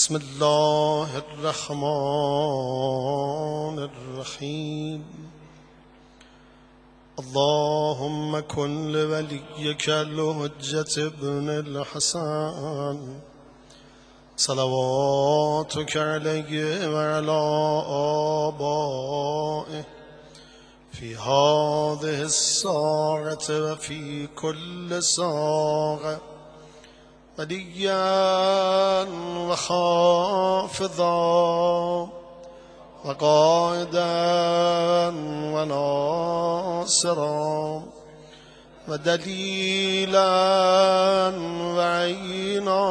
بسم الله الرحمن الرحيم اللهم كن لوليك الحجة ابن الحسن صلواتك عليه وعلى آبائه في هذه الساعة وفي كل ساعة وليا وحافظا وقائدا وناصرا ودليلا وعينا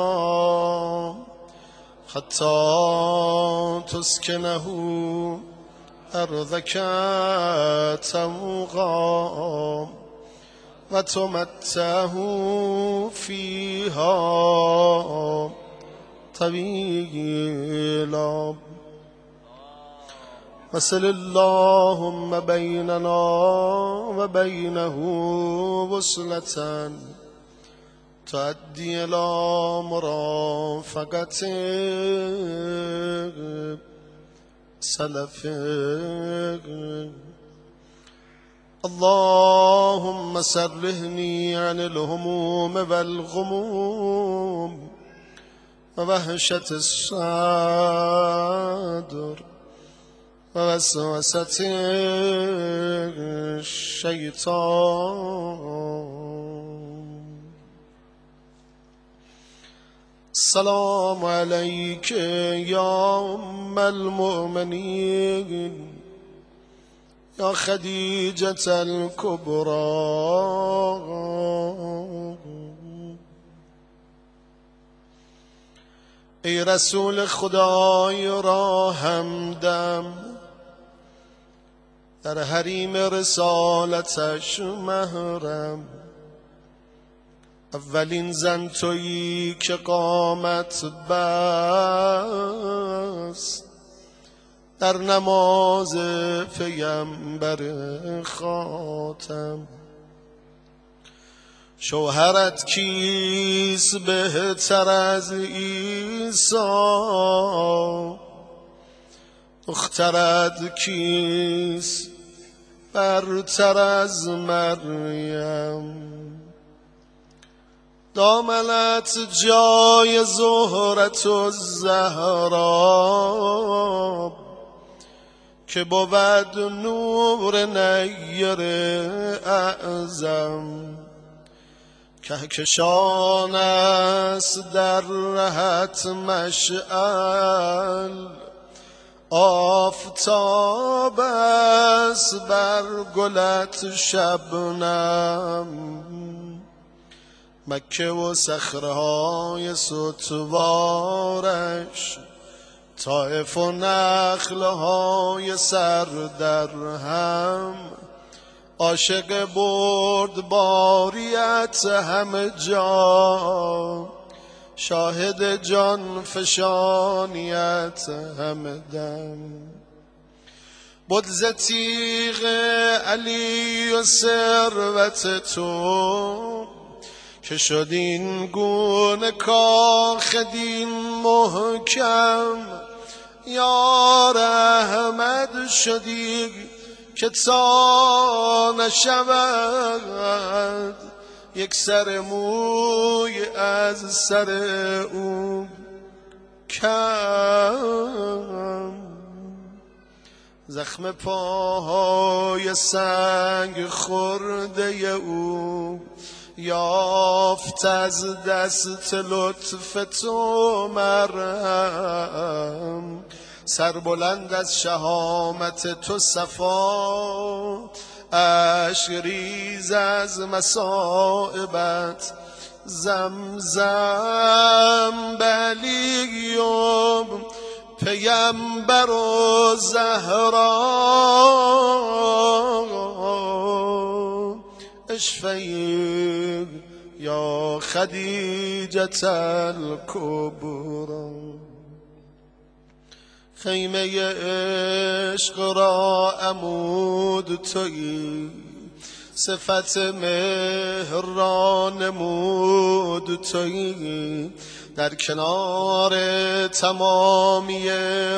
حتى تسكنه أرضك توغا وتمتعه فيها طويلا وصل اللهم بيننا وبينه وصلة تؤدي إلى مرافقة سلفك اللهم سرهني عن الهموم والغموم ووهشة الصدر ووسوسة الشيطان. السلام عليك يا أم المؤمنين يا خديجة الكبرى ای رسول خدای را همدم در حریم رسالتش محرم اولین زن تویی که قامت بست در نماز پیمبر خاتم شوهرت کیست بهتر از عیسی دخترت کیست برتر از مریم دامنت جای زهرت و زهرا که بود نور نیر اعظم کهکشان است در رهت مشعل آفتاب است بر گلت شبنم مکه و صخره‌های ستوارش طائف و نخلهای سر در هم عاشق بردباریت همه جا شاهد جان فشانیت همه دم بود ز تیغ علی و ثروت تو که شد این گونه کاخ دین محکم یا رحمت شدی که تا نشود یک سر موی از سر او کم زخم پاهای سنگ خورده او یافت از دست لطف تو مرهم سربلند از شهامت تو صفا اشک ریز از مصائبت زمزم بلیوم پیمبر و زهرا اشفعی یا خدیجة الکبرى خیمه عشق را عمود تویی صفت مهر را نمود تویی در کنار تمامی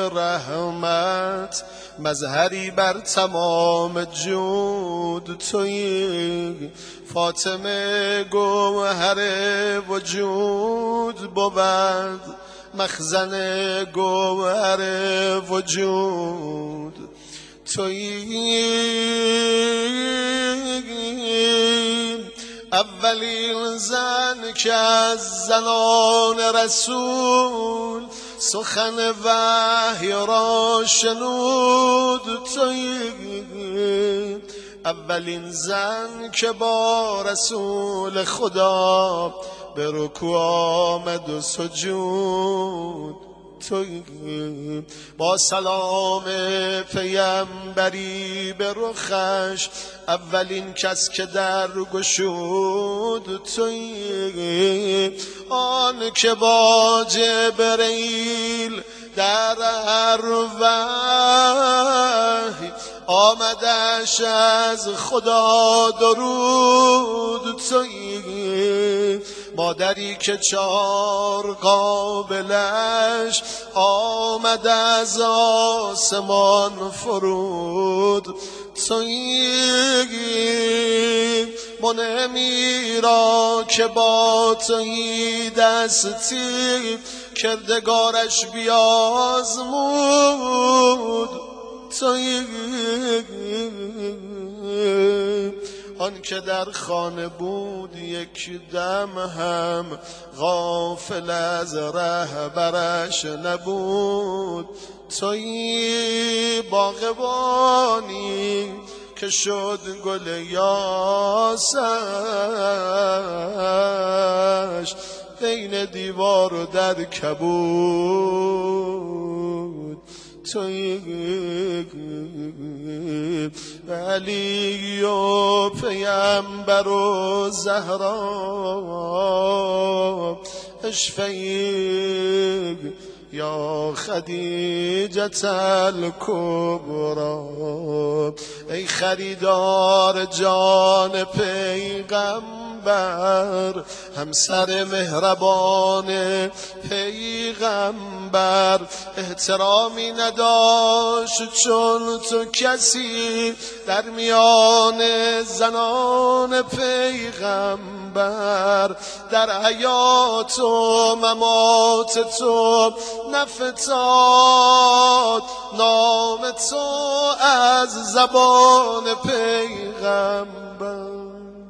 رحمت مظهری بر تمام جود تویی. فاطمه گوهر وجود بود، مخزن گوهر وجود تویی. اولین زن که از زنان رسول سخن وحی را شنود تویی. اولین زن که با رسول خدا به رکوع آمد و سجود تویی. با سلام پیامبری به رخش اولین کس که در گشود تویی. آن که با جبرئیل در وحی آمدش از خدا درود تویی. مادری که 4 قابلش آمد از آسمان فرود تویی. منعمی را که با تویی دستی کردگارش بیازمود تویی. آن که در خانه بود یک دم هم غافل از رهبرش نبود تویی. باغبانی که شد گل یاسش بین دیوار و در کبود تویی. علی و پیامبر و زهرا اشفعی یا خدیجة الکبری. ای خریدار جان پیغمبر، همسر مهربان پیغمبر، احترامی نداشت چون تو کسی در میان زنان پیغمبر. در حیات و ممات تو نفتاد نام تو از زبان پیغمبر.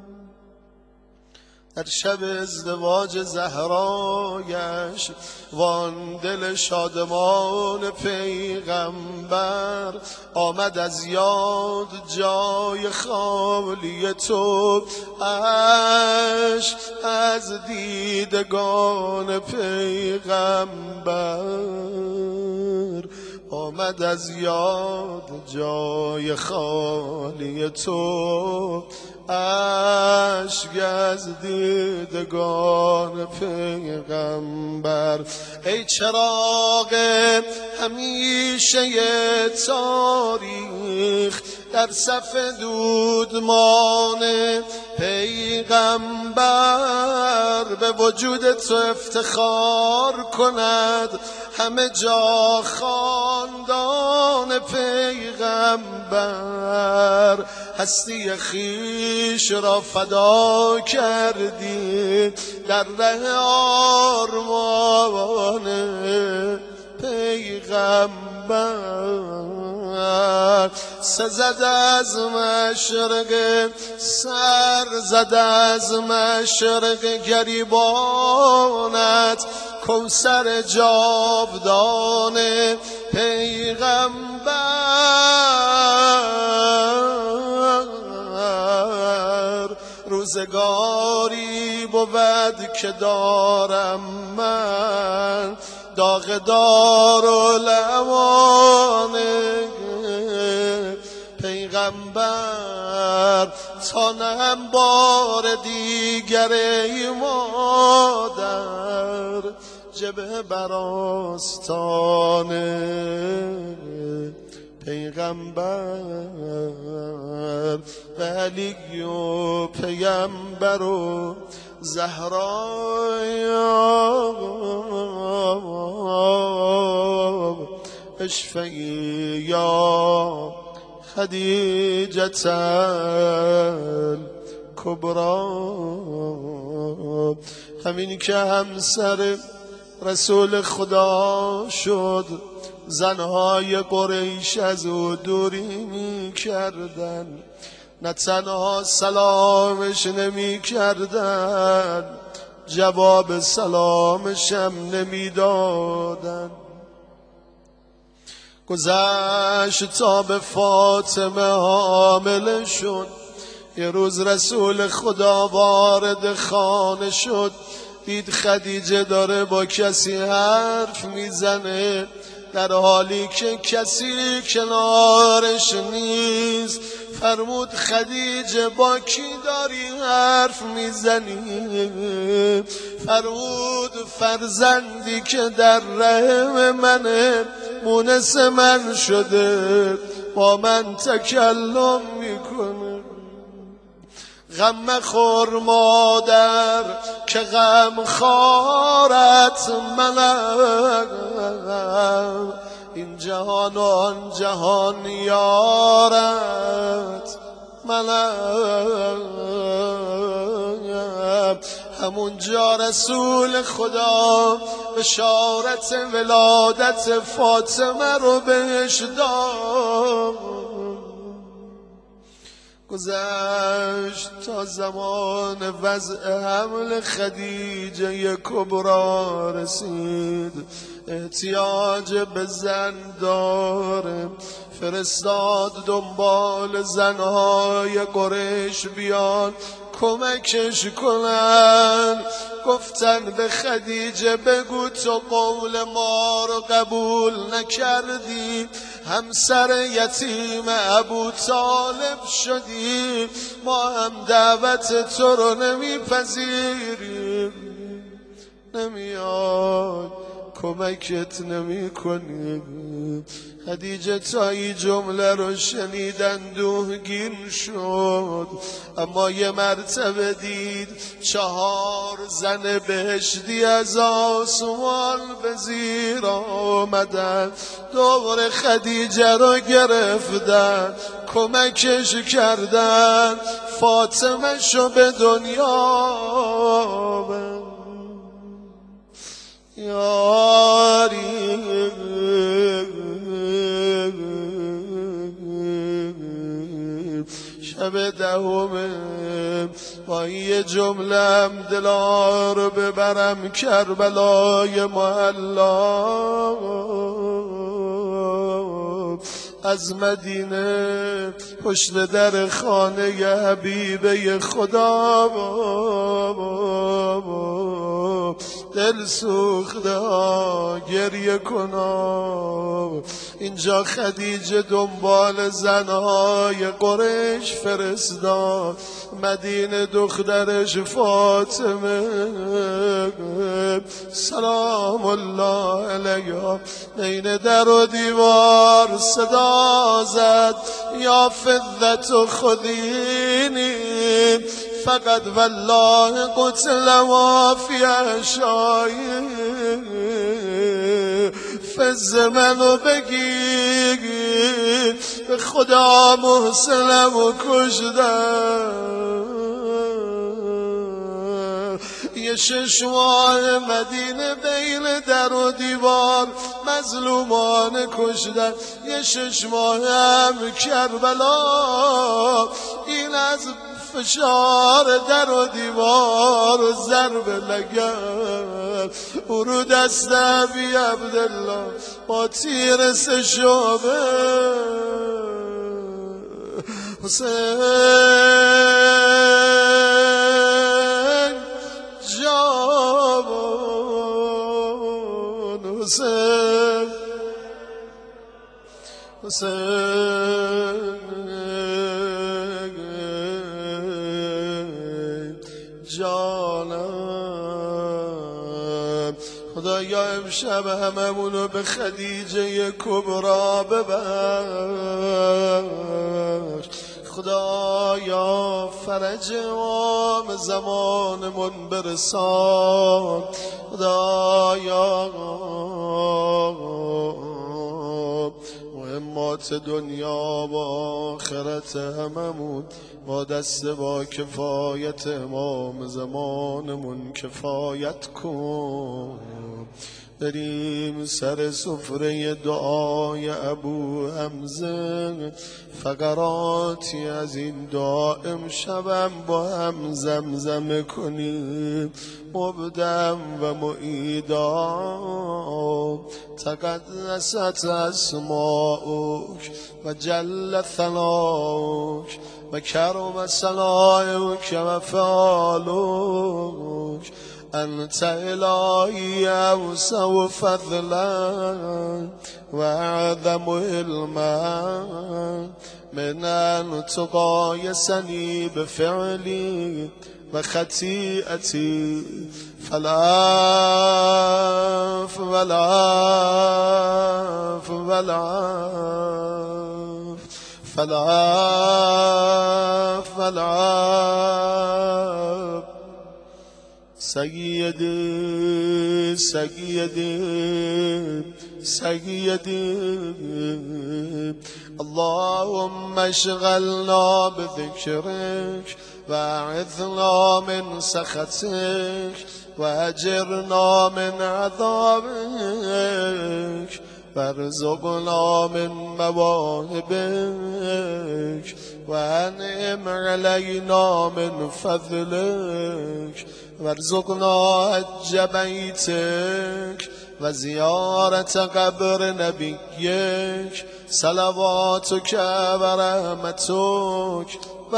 در شب ازدواج زهرایش وان دل شادمان پیغمبر آمد از یاد جای خالی تو. عشق از دیدگان پیغمبر آمد از یاد جای خالی تو. اشک از دیدگان پیغمبر. ای چراغ همیشه تاریخ در صف دودمان پیغمبر، به وجود تو افتخار کند همه جا خاندان پیغمبر. هستی خویش را فدا کردی در ره آرمان پیغمبر. سزد از مشرق سر زد از مشرق گریبانت کوثر جاودان پیغمبر. روزگاری بود که دارم من داغ دار و لوان پیغمبر، تا نم بار دیگر ای مادر جبه بر آستان پیغمبر. و علی و پیغمبر و زهرا اشفعی یا خدیجة الکبری. همین که همسر رسول خدا شد زنهای قریش از او دوری می کردن، نه تنها سلامش نمی کردن، جواب سلامش هم نمی دادن. گذشت تا به فاطمه حامله شد. یه روز رسول خدا وارد خانه شد، دید خدیجه داره با کسی حرف میزنه، در حالی که کسی کنارش نیست. فرمود خدیجه با کی داری حرف میزنی؟ فرمود فرزندی که در رحم منه، مونس من شده، با من تکلم میکنه. غم مخور مادر که غم خارت منم، این جهان و آن جهان یارت منم. همونجا رسول خدا بشارت ولادت فاطمه رو بهش داد. گذشت تا زمان وضع حمل خدیجه کبرا رسید. احتیاج به زن داره، فرستاد دنبال زنهای قریش بیان کمکش کنن. گفتن به خدیجه بگو تو قول ما رو قبول نکردی، همسر یتیم ابو طالب شدی، ما هم دعوت تو رو نمیپذیریم، نمیای کمکت نمی کنیم. خدیجه تا این جمله رو شنید اندوهگین شد، اما یه مرتبه دید 4 زن بهشتی از آسمان به زیر آمدن، دور خدیجه رو گرفتن، کمکش کردن، فاطمه شو به دنیا بر. یاری شب 10 با یه جمله دلا رو ببرم کربلای معلا. از مدینه پشت در خانه حبیبه خدا دل سوخته گریه کنم. اینجا خدیجه دنبال زنهای قریش فرستاد، مدینه دخترش فاطمه سلام الله علیها بین در و دیوار صدا زد، یا فضت و خذینی فقط والله قتل ما فی عشایی. فز منو بگی به خدا محسنم و کشدم. یه 6 ماه مدینه بین در و دیوار مظلومان کشدن، یه 6 ماه هم کربلا. این از فشار در و دیوار و ضرب لگن او رو دست ابی عبدالله با تیر 3 شعبه. حسین جان، حسین حسین جانم. خدایا امشب هممونو به خدیجه کبرا ببخش. خدایا فرج امام زمانمون برسان. خدایا مهمات دنیا و آخرت هممون با دست با کفایت امام زمانمون کفایت کن. بریم سر سفره دعای ابو حمزه، فقراتی از این دعا امشبم با هم زمزمه کنیم. مبدم و معیدا تقدست اسماؤک و جل ثناؤک و کرم صنایعک و فعالک. انت الهی اوسع فضلا و اعظم علما من ان تقایسنی بفعلی و خطیئتی. فالعفو والعفو والعفو فالعفو والعفو. سيدي سيدي سيدي اللهم اشغلنا بذكرك واعذنا من سخطك واجرنا من عذابك وارزقنا من مواهبك وانعم علينا من فضلك وارزقنا حج بيتك وزيارة قبر نبيك. صلواتك ورحمتك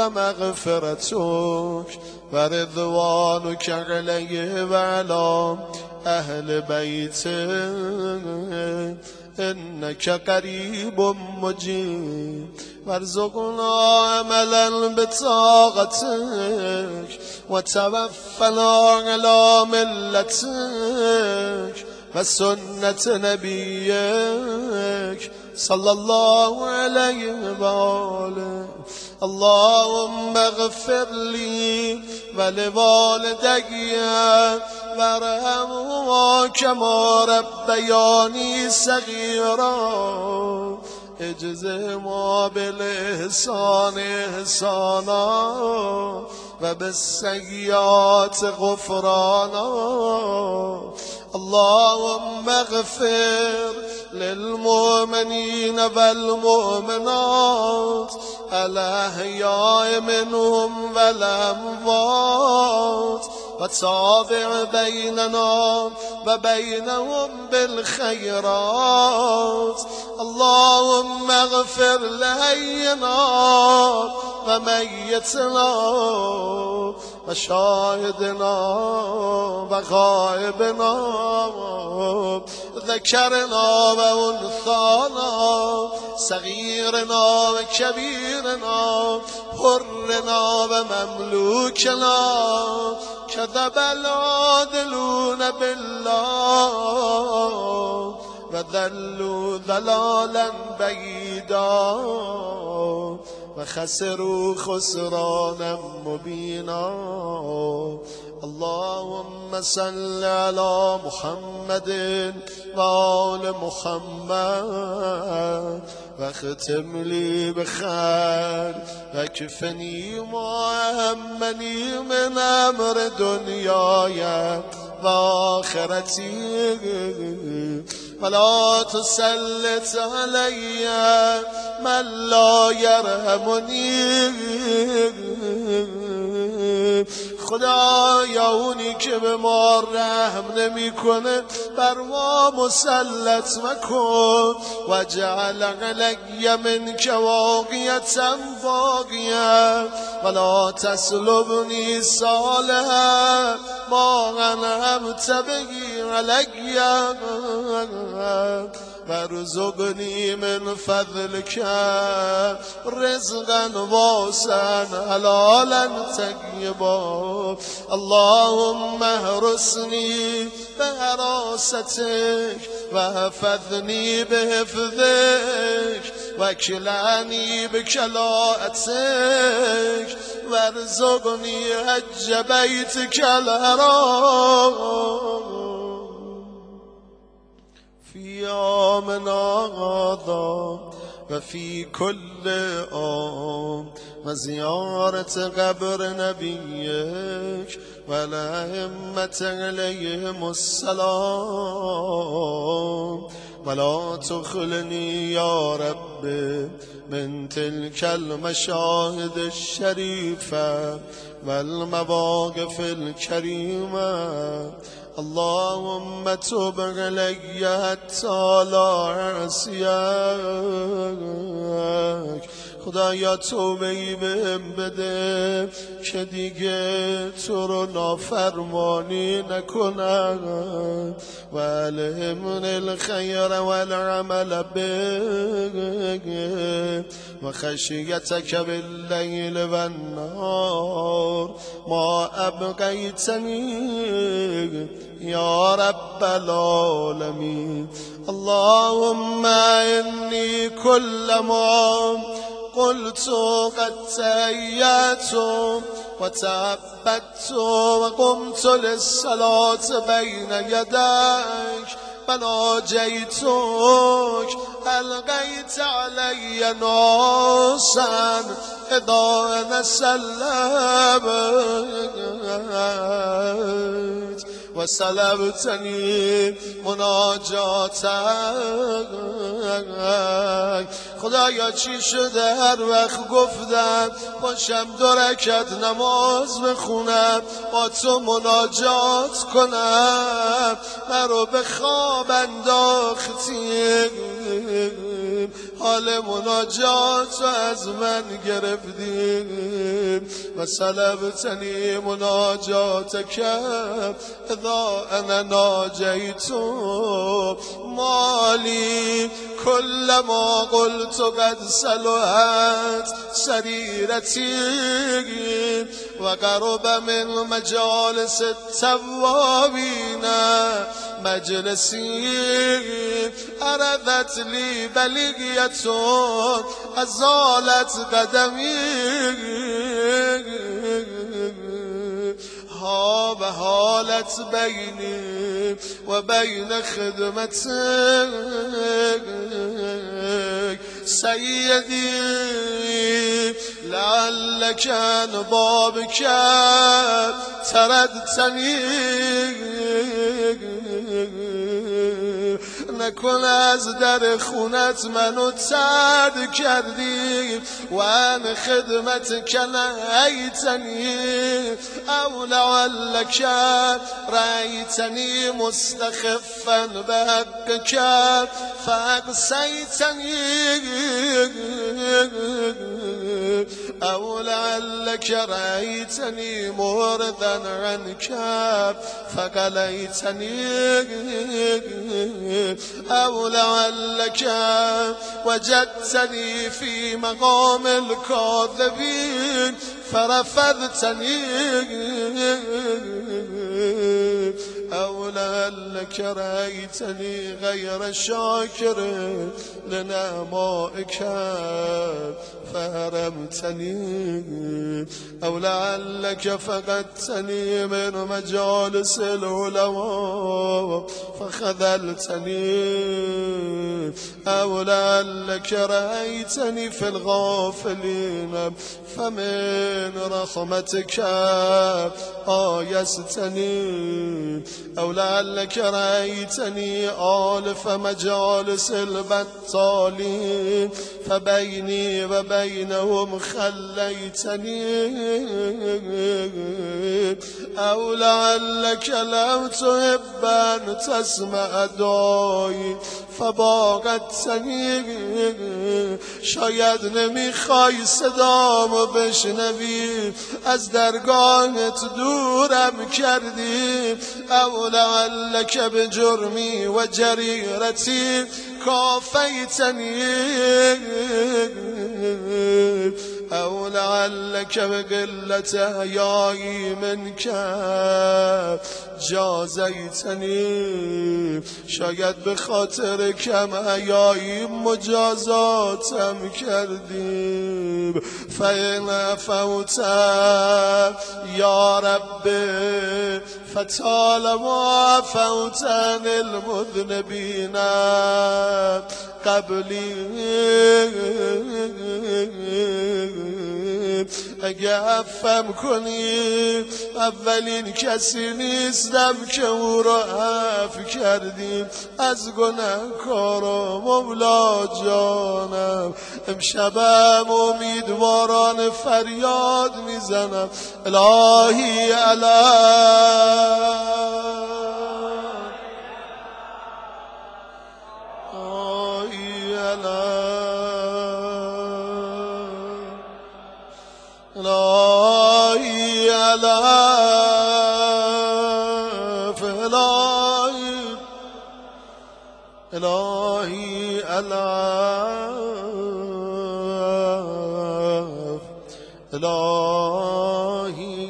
ومغفرتك ورضوانك عليه وعلى أهل بيتك إنك قريب مجيب. وارزقنا عملا بطاعتك وتوفنا على ملتك وسنة نبيك صلى الله عليه وآله. اللهم اغفر لي ولوالدي وارحمهما كما ربياني صغيرا. اجزهما بالإحسان إحسانا وبالسيئات غفرانا. اللهم اغفر للمؤمنين والمؤمنات الأحياء منهم والأموات وتابع بيننا وبينهم بالخيرات. اللهم اغفر لحينا وميتنا وشاهدنا وغائبنا ذكرنا وأنثانا صغيرنا وكبيرنا حرنا ومملوكنا. كذب العادلون بالله وذلوا ضلالا بعيدا وخسروا خسرانا مبينا. اللهم صل على محمد وآل محمد واختم لي بخير واكفني ما همني من امر دنياي وآخرتي ولا تسلط علي من لا يرحمني. خدایا اونی که به ما رحم نمی کنه بر ما مسلط مکن. و جعل علی منک واقیتا باقیا ولا تسلبنی صالحا ما انعمت بهی علی وارزقني من فضلك رزقا واسعا حلالا طيبا. اللهم احرسني بحراستك واحفظني بحفظك واكلاني بكلاءتك وارزقني حج بيتك الحرام في يومنا هذا وفي كل عام وزيارة قبر نبيك والأئمة عليهم السلام ولا تخلني يا رب من تلك المشاهد الشريفة والمواقف الكريمة اللهم تب علي حتى لا أعصيك خدایا توبه‌ای بهم بده که دیگه تو رو نافرمانی نکنم و الهمنی الخیر والعمل به و خشیتک باللیل و النهار ما ابقیتنی یا رب العالمین اللهم انی کل ما قلت قد تهيأت وتعبدت وقمت للصلاة بين يديك فناجيتك ألقيت علي ناسا إذا سلمت وسلبتني مناجاتك خدایا چی شده هر وقت گفتم باشم 2 رکعت نماز بخونم با تو مناجات کنم مرا به خواب انداختی حال مناجات از من گرفتیم و سلبتنی مناجاتک اذا انا ناجیت مالی کل ما قلت قد صلحت سریرتی و قرب من مجالس التوابین مجلسی عرضت لی بلیغیتون ازالت قدمی ها و حالت بینی و بین خدمتك سیدی لعلک عن بابک تردتنی نکن از در خونت منو طرد کردی و عن خدمتک نهیتنی او لعلک رأیتنی مستخفا بحقک فاقصیتنی او لعلک رأیتنی معرضا عنک فقلیتنی او لعلك وجدتني في مقام الكاذبين فرفضتني او لعلك رأيتني غير شاكر لنعمائك فحرمتني او لعلك فقدتني من مجالس العلماء فخذلتني او لعلك رأيتني في الغافلين فمن رحمتك آيستني او لعلك رأيتني آلف مجالس البطالين فبيني وبينهم خليتني او لعلك لم تحب ان تسمع دعائي فباغتنی شاید نمیخوای صدامو بشنوی از درگاهت دورم کردی او لعلک بجرمی و جریرتی کافیتنی أو لعلك بقلة حيائي منك جازيتني، شاید به خاطر کم حیایی مجازاتم کردیم. فإن عفوت یا رب فطالما عفوت عن المذنبین قبلی، اگه عفم کنی اولین کسی نیستم که او را عفو کردیم از گناهکارا. مولا جانم امشبم امیدواران فریاد میزنم الهی الهی الف الهی الف الهی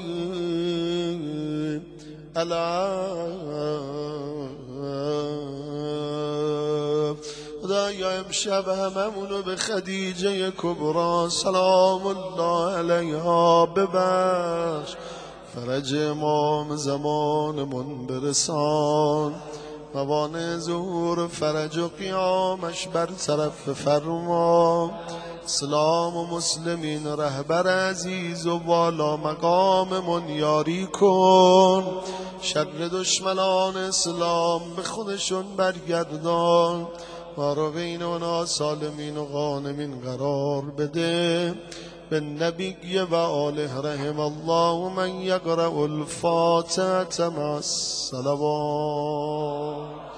الف. خدایا امشب هممونو به خدیجه کبرا سلام الله علیها ببخش، فرج امام زمانمون برسان، موانع ظهور فرج و قیامش برطرف فرما، اسلام و مسلمین رهبر عزیز و والا مقاممون یاری کن، شر دشمنان اسلام به خودشون برگردان، ما رو بین اونا سالمین و غانمین قرار بده. به نبی و آله رحم الله من یقرأ الفاتحة مع الصلوات.